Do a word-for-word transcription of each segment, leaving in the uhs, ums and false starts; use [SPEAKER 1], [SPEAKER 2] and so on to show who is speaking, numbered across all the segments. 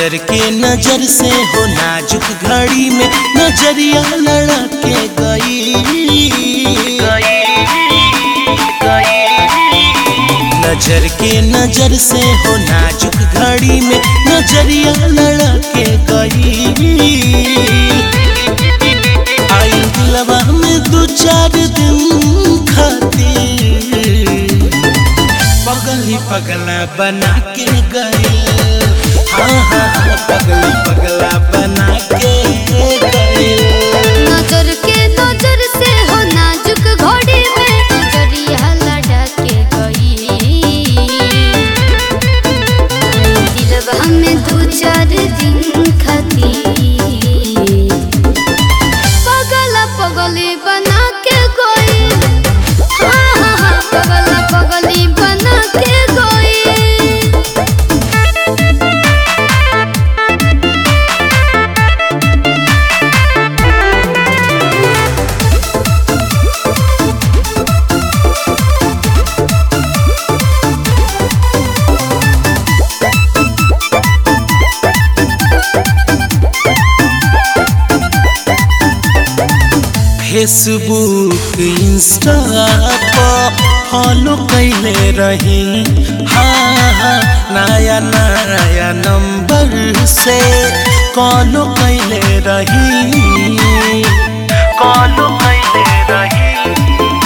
[SPEAKER 1] नजर के नजर से हो नाजुक घड़ी में नजरिया लड़ा के गई नजर के नजर से हो नाजुक घड़ी में नजरिया लड़ा के गई आई दिलवा में दो चार दिन खातिर पगली पगला बना के गई हाँ हाँ हाँ पगली पगला बना के गई
[SPEAKER 2] नजर के नजर से हो नाजुक घड़ी में नजरिया लड़ा के गई दिलवा में दो चार दिन खातिर पगला पगली बना के गई हाँ हाँ हाँ पगला पगली बना के गई
[SPEAKER 1] फेसबुक इंस्टा पर फॉलो कैले रही हाँ हाँ नया नया नंबर से कॉलो कैले रही कॉलो कैले रही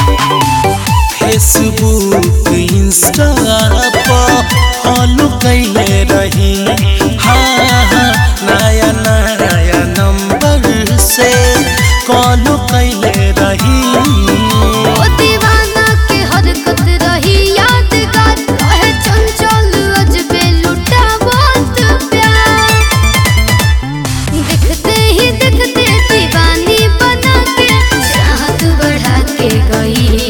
[SPEAKER 1] फेसबुक इंस्टा पर फॉलो कैले रही हाँ हाँ नया नया नंबर से कॉलो कैले रही
[SPEAKER 2] ओ दीवाना के हरकत रही यादगार रहे चंचल अजबे लुटा बहुत प्यार देखते ही देखते दीवानी बना के चाहत बढ़ा के गई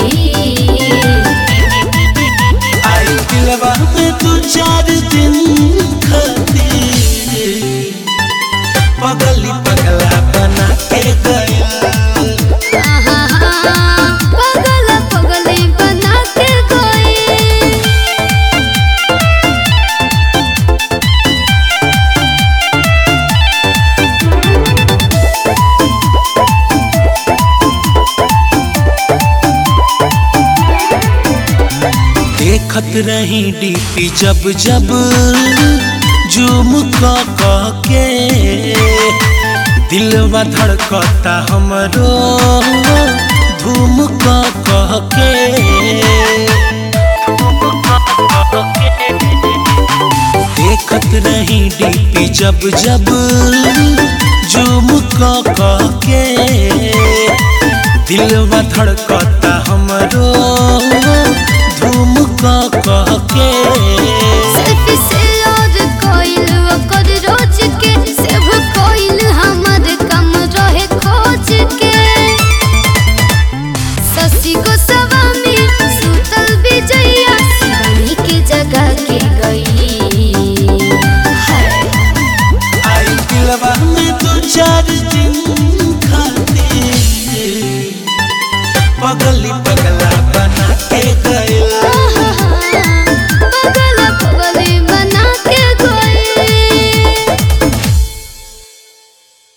[SPEAKER 1] आई दिलवा में दो चार दिन खातिर पगली पगला बना के गया
[SPEAKER 2] पगला पगली बना के गई
[SPEAKER 1] देखत रही डीपी जब जब जूम का के दिलवा धड़कता हमरो धूम का कह के देखत रही डीपी जब जब जूम का के दिलवा धड़कता हमरो धूम का कह के
[SPEAKER 2] सेल्फी से और कोइल ओकर रोज के सब कोइल हमर कम रहे खोज के शशि गोस्वामी सुतल विजया शिवानी के जगह के गई
[SPEAKER 1] आई दिलवा में दो चार दिन खातिर पगली पगला बना के गई।